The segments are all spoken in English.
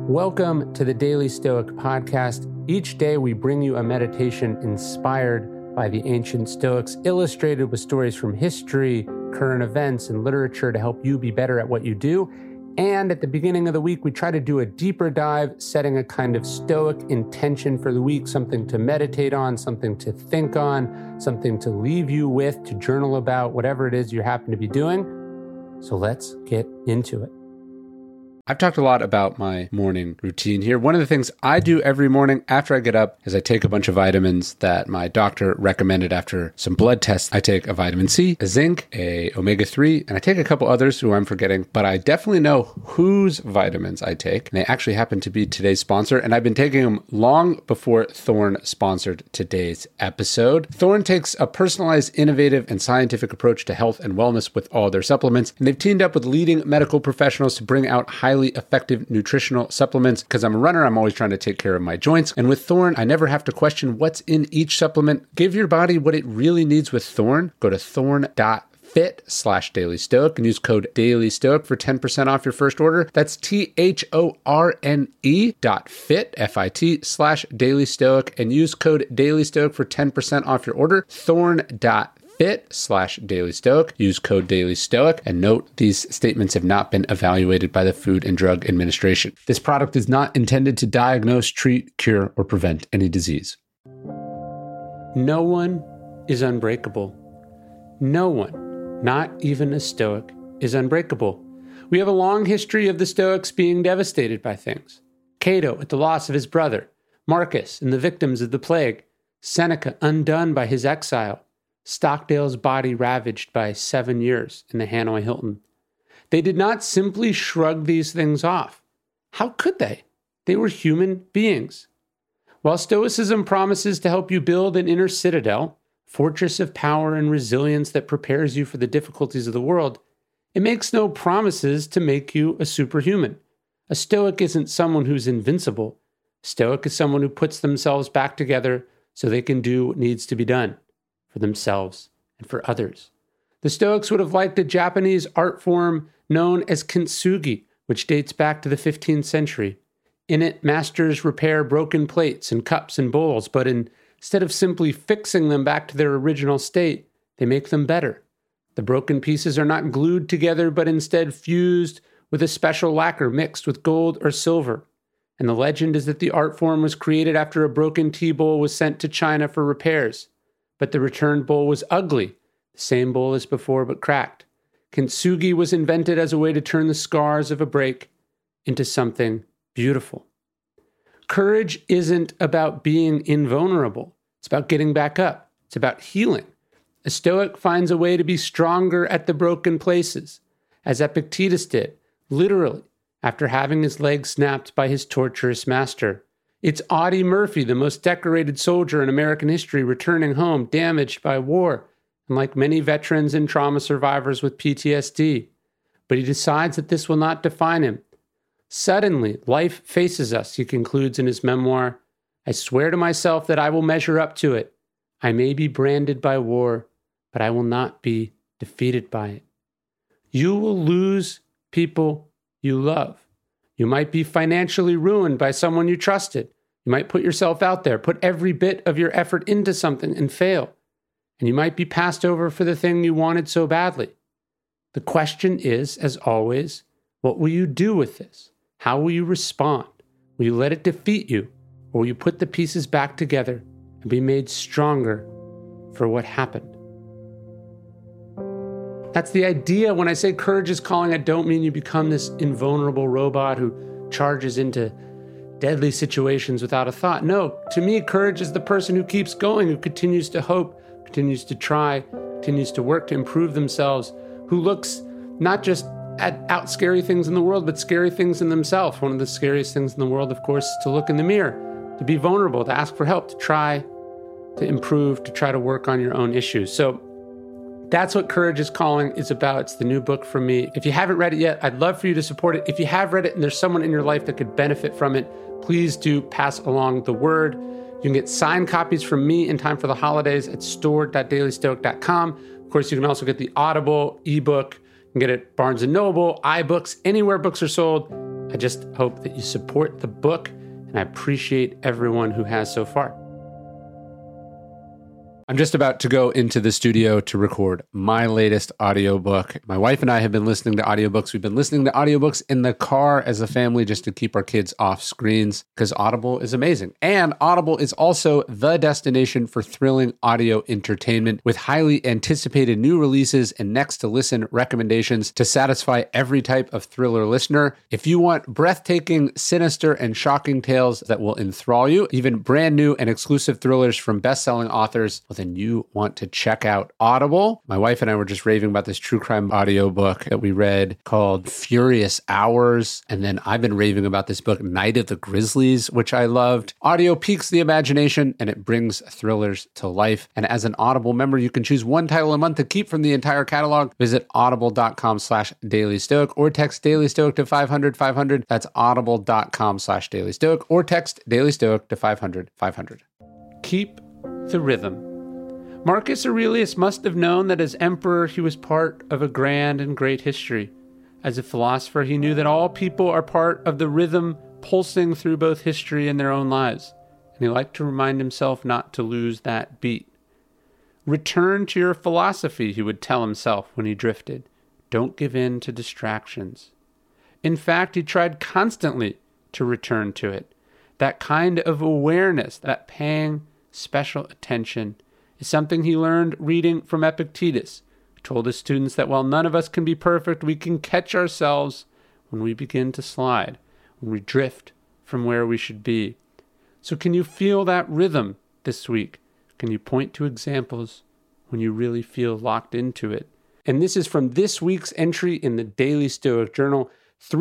Welcome to the Daily Stoic Podcast. Each day we bring you a meditation inspired by the ancient Stoics, illustrated with stories from history, current events, and literature to help you be better at what you do. And at the beginning of the week, we try to do a deeper dive, setting a kind of Stoic intention for the week, something to meditate on, something to think on, something to leave you with, to journal about, whatever it is you happen to be doing. So let's get into it. I've talked a lot about my morning routine here. One of the things I do every morning after I get up is I take a bunch of vitamins that my doctor recommended after some blood tests. I take a vitamin C, a zinc, a omega-3, and I take a couple others who I'm forgetting, but I definitely know whose vitamins I take. And they actually happen to be today's sponsor, and I've been taking them long before Thorne sponsored today's episode. Thorne takes a personalized, innovative, and scientific approach to health and wellness with all their supplements, and they've teamed up with leading medical professionals to bring out highly effective nutritional supplements. Because I'm a runner, I'm always trying to take care of my joints. And with Thorne, I never have to question what's in each supplement. Give your body what it really needs with Thorne. Go to thorne.fit/dailystoic and use code dailystoic for 10% off your first order. That's THORNE.fit, FIT/dailystoic, and use code dailystoic for 10% off your order. Thorne.fit/dailystoic. Use code dailystoic, and note these statements have not been evaluated by the Food and Drug Administration. This product is not intended to diagnose, treat, cure, or prevent any disease. No one is unbreakable. No one, not even a Stoic, is unbreakable. We have a long history of the Stoics being devastated by things. Cato at the loss of his brother, Marcus and the victims of the plague, Seneca undone by his exile, Stockdale's body ravaged by 7 years in the Hanoi Hilton. They did not simply shrug these things off. How could they? They were human beings. While Stoicism promises to help you build an inner citadel, fortress of power and resilience that prepares you for the difficulties of the world, it makes no promises to make you a superhuman. A Stoic isn't someone who's invincible. A Stoic is someone who puts themselves back together so they can do what needs to be done for themselves and for others. The Stoics would have liked a Japanese art form known as kintsugi, which dates back to the 15th century. In it, masters repair broken plates and cups and bowls, but instead of simply fixing them back to their original state, they make them better. The broken pieces are not glued together, but instead fused with a special lacquer mixed with gold or silver. And the legend is that the art form was created after a broken tea bowl was sent to China for repairs. But the returned bowl was ugly, the same bowl as before but cracked. Kintsugi was invented as a way to turn the scars of a break into something beautiful. Courage isn't about being invulnerable. It's about getting back up. It's about healing. A Stoic finds a way to be stronger at the broken places, as Epictetus did, literally, after having his leg snapped by his torturous master. It's Audie Murphy, the most decorated soldier in American history, returning home damaged by war, and like many veterans and trauma survivors with PTSD. But he decides that this will not define him. Suddenly, life faces us, he concludes in his memoir. I swear to myself that I will measure up to it. I may be branded by war, but I will not be defeated by it. You will lose people you love. You might be financially ruined by someone you trusted. You might put yourself out there, put every bit of your effort into something and fail. And you might be passed over for the thing you wanted so badly. The question is, as always, what will you do with this? How will you respond? Will you let it defeat you? Or will you put the pieces back together and be made stronger for what happened? That's the idea. When I say courage is calling, I don't mean you become this invulnerable robot who charges into deadly situations without a thought. No, to me, courage is the person who keeps going, who continues to hope, continues to try, continues to work to improve themselves, who looks not just at scary things in the world, but scary things in themselves. One of the scariest things in the world, of course, is to look in the mirror, to be vulnerable, to ask for help, to try to improve, to try to work on your own issues. So that's what Courage is Calling is about. It's the new book from me. If you haven't read it yet, I'd love for you to support it. If you have read it and there's someone in your life that could benefit from it, please do pass along the word. You can get signed copies from me in time for the holidays at store.dailystoic.com. Of course, you can also get the Audible ebook. You can get it at Barnes & Noble, iBooks, anywhere books are sold. I just hope that you support the book, and I appreciate everyone who has so far. I'm just about to go into the studio to record my latest audiobook. My wife and I have been listening to audiobooks. We've been listening to audiobooks in the car as a family just to keep our kids off screens because Audible is amazing. And Audible is also the destination for thrilling audio entertainment with highly anticipated new releases and next to listen recommendations to satisfy every type of thriller listener. If you want breathtaking, sinister, and shocking tales that will enthrall you, even brand new and exclusive thrillers from best-selling authors, then you want to check out Audible. My wife and I were just raving about this true crime audiobook that we read called Furious Hours. And then I've been raving about this book, Night of the Grizzlies, which I loved. Audio piques the imagination and it brings thrillers to life. And as an Audible member, you can choose one title a month to keep from the entire catalog. Visit audible.com/dailystoic or text Daily Stoic to 500-500. That's audible.com/dailystoic or text Daily Stoic to 500-500. Keep the rhythm. Marcus Aurelius must have known that as emperor he was part of a grand and great history. As a philosopher, he knew that all people are part of the rhythm pulsing through both history and their own lives, and he liked to remind himself not to lose that beat. Return to your philosophy, he would tell himself when he drifted. Don't give in to distractions. In fact, he tried constantly to return to it. That kind of awareness, that paying special attention, is something he learned reading from Epictetus, who told his students that while none of us can be perfect, we can catch ourselves when we begin to slide, when we drift from where we should be. So can you feel that rhythm this week? Can you point to examples when you really feel locked into it? And this is from this week's entry in the Daily Stoic Journal,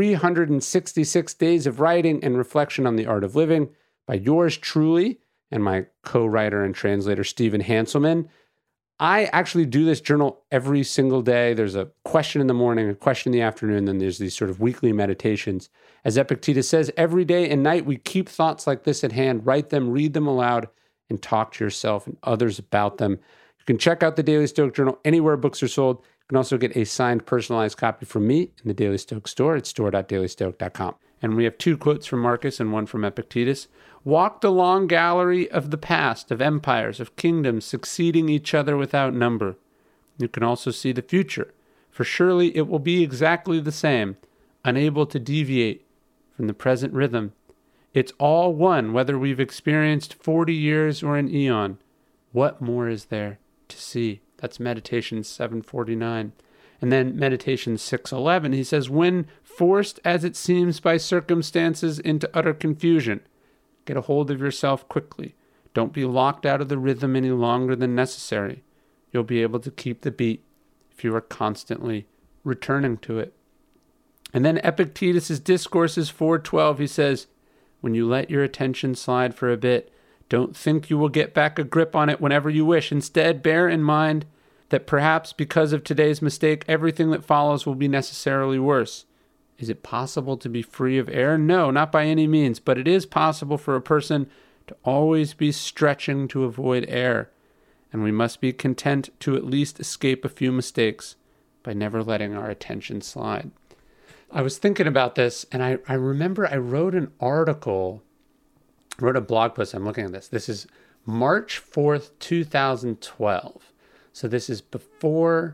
366 Days of Writing and Reflection on the Art of Living by yours truly, and my co-writer and translator, Stephen Hanselman. I actually do this journal every single day. There's a question in the morning, a question in the afternoon, then there's these sort of weekly meditations. As Epictetus says, every day and night we keep thoughts like this at hand, write them, read them aloud, and talk to yourself and others about them. You can check out the Daily Stoic Journal anywhere books are sold. You can also get a signed, personalized copy from me in the Daily Stoic store at store.dailystoic.com. And we have two quotes from Marcus and one from Epictetus. Walk the long gallery of the past, of empires, of kingdoms, succeeding each other without number. You can also see the future, for surely it will be exactly the same, unable to deviate from the present rhythm. It's all one, whether we've experienced 40 years or an eon. What more is there to see? That's Meditation 749. And then Meditation 611, he says, when forced as it seems by circumstances into utter confusion, get a hold of yourself quickly. Don't be locked out of the rhythm any longer than necessary. You'll be able to keep the beat if you are constantly returning to it. And then Epictetus' Discourses 4:12, he says, when you let your attention slide for a bit, don't think you will get back a grip on it whenever you wish. Instead, bear in mind that perhaps because of today's mistake, everything that follows will be necessarily worse. Is it possible to be free of error? No, not by any means, but it is possible for a person to always be stretching to avoid error, and we must be content to at least escape a few mistakes by never letting our attention slide. I was thinking about this, and I remember I wrote an article, wrote a blog post. I'm looking at this. This is March 4th, 2012. So this is before,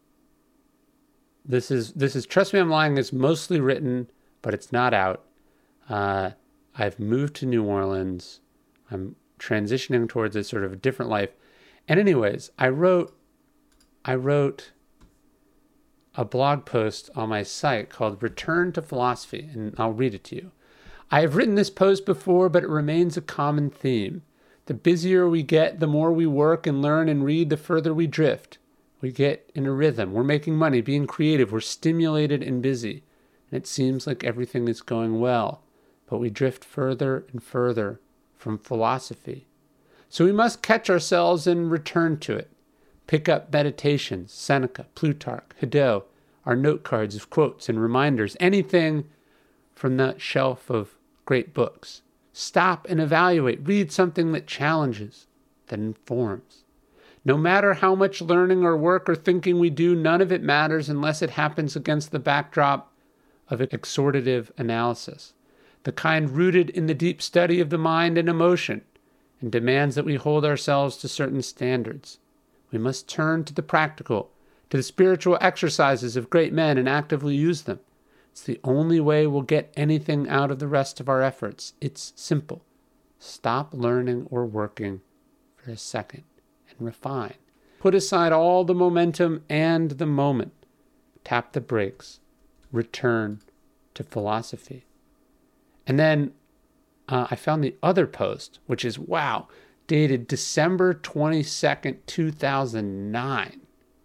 this is Trust Me, I'm Lying is mostly written, but it's not out. I've moved to New Orleans. I'm transitioning towards a sort of a different life. And anyways, I wrote a blog post on my site called Return to Philosophy, and I'll read it to you. I have written this post before, but it remains a common theme. The busier we get, the more we work and learn and read, the further we drift. We get in a rhythm. We're making money, being creative. We're stimulated and busy. And it seems like everything is going well. But we drift further and further from philosophy. So we must catch ourselves and return to it. Pick up Meditations, Seneca, Plutarch, Hadot, our note cards of quotes and reminders, anything from that shelf of great books. Stop and evaluate. Read something that challenges, that informs. No matter how much learning or work or thinking we do, none of it matters unless it happens against the backdrop of exhortative analysis, the kind rooted in the deep study of the mind and emotion, and demands that we hold ourselves to certain standards. We must turn to the practical, to the spiritual exercises of great men and actively use them. It's the only way we'll get anything out of the rest of our efforts. It's simple. Stop learning or working for a second and refine. Put aside all the momentum and the moment. Tap the brakes. Return to philosophy. And then I found the other post, which is, dated December 22nd, 2009.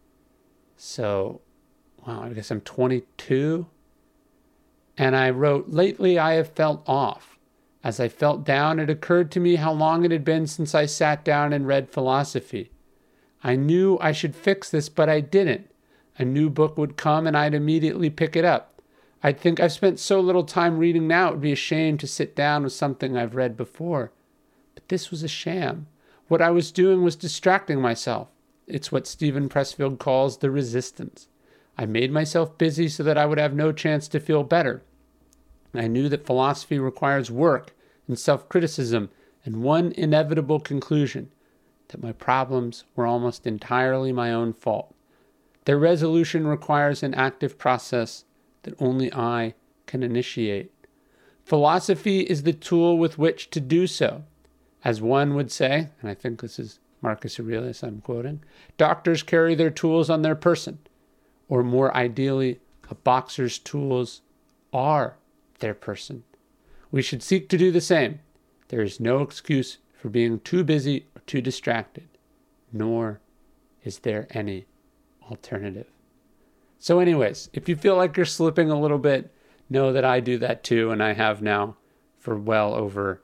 So, I guess I'm 22. And I wrote, lately I have felt off. As I felt down, it occurred to me how long it had been since I sat down and read philosophy. I knew I should fix this, but I didn't. A new book would come and I'd immediately pick it up. I'd think I've spent so little time reading now, it would be a shame to sit down with something I've read before. But this was a sham. What I was doing was distracting myself. It's what Stephen Pressfield calls the resistance. I made myself busy so that I would have no chance to feel better. I knew that philosophy requires work and self-criticism, and one inevitable conclusion, that my problems were almost entirely my own fault. Their resolution requires an active process that only I can initiate. Philosophy is the tool with which to do so. As one would say, and I think this is Marcus Aurelius I'm quoting, doctors carry their tools on their person, or more ideally, a boxer's tools are their person. We should seek to do the same. There is no excuse for being too busy or too distracted, nor is there any alternative. So anyways, if you feel like you're slipping a little bit, know that I do that too, and I have now for well over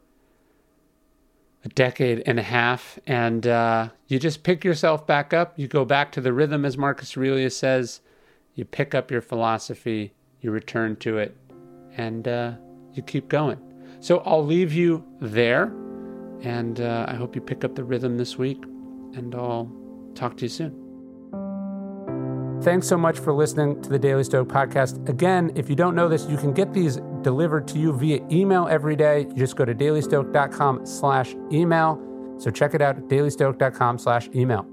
a decade and a half. And you just pick yourself back up. You go back to the rhythm, as Marcus Aurelius says. You pick up your philosophy, you return to it, and you keep going. So I'll leave you there, and I hope you pick up the rhythm this week, and I'll talk to you soon. Thanks so much for listening to the Daily Stoic Podcast. Again, if you don't know this, you can get these delivered to you via email every day. You just go to dailystoic.com/email. So check it out at dailystoic.com/email.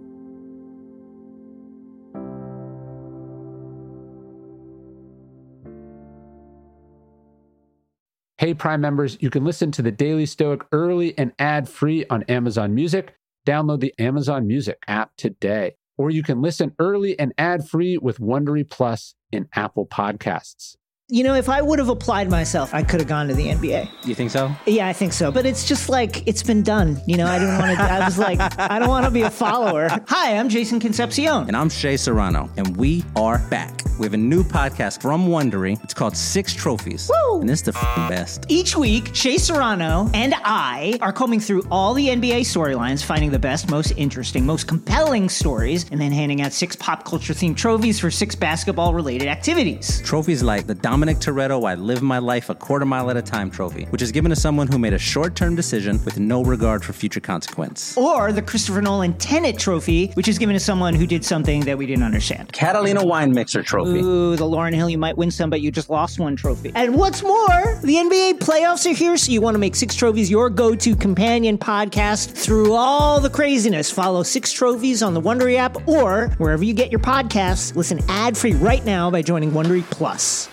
Hey, Prime members, you can listen to the Daily Stoic early and ad-free on Amazon Music. Download the Amazon Music app today. Or you can listen early and ad-free with Wondery Plus in Apple Podcasts. You know, if I would have applied myself, I could have gone to the NBA. You think so? Yeah, I think so. But it's just like, it's been done. You know, I was like, I don't want to be a follower. Hi, I'm Jason Concepcion. And I'm Shea Serrano. And we are back. We have a new podcast from Wondery. It's called Six Trophies. Woo! And it's the best. Each week, Shea Serrano and I are combing through all the NBA storylines, finding the best, most interesting, most compelling stories, and then handing out 6 pop culture themed trophies for 6 basketball related activities. Trophies like the Dominic Toretto I Live My Life a Quarter Mile at a Time trophy, which is given to someone who made a short-term decision with no regard for future consequence. Or the Christopher Nolan Tenet trophy, which is given to someone who did something that we didn't understand. Catalina Wine Mixer trophy. Ooh, the Lauryn Hill You Might Win Some, But You Just Lost One trophy. And what's more, the NBA playoffs are here, so you want to make 6 Trophies your go-to companion podcast through all the craziness. Follow 6 Trophies on the Wondery app or wherever you get your podcasts. Listen ad-free right now by joining Wondery Plus.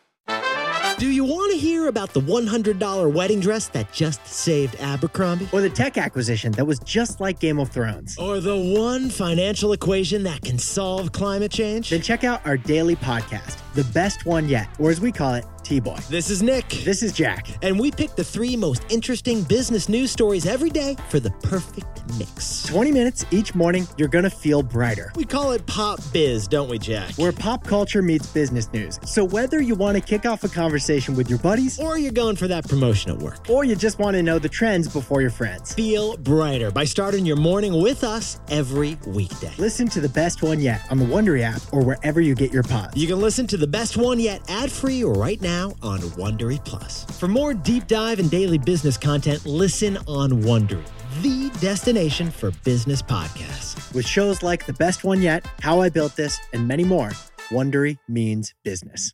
Do you want to hear about the $100 wedding dress that just saved Abercrombie? Or the tech acquisition that was just like Game of Thrones? Or the one financial equation that can solve climate change? Then check out our daily podcast, The Best One Yet, or as we call it, T-Boy. This is Nick. This is Jack. And we pick the 3 most interesting business news stories every day for the perfect mix. 20 minutes each morning, you're going to feel brighter. We call it Pop Biz, don't we, Jack? Where pop culture meets business news. So whether you want to kick off a conversation with your buddies, or you're going for that promotion at work, or you just want to know the trends before your friends, feel brighter by starting your morning with us every weekday. Listen to The Best One Yet on the Wondery app or wherever you get your pods. You can listen to The Best One Yet ad-free right now on Wondery Plus. For more deep dive and daily business content, listen on Wondery, the destination for business podcasts. With shows like The Best One Yet, How I Built This, and many more, Wondery means business.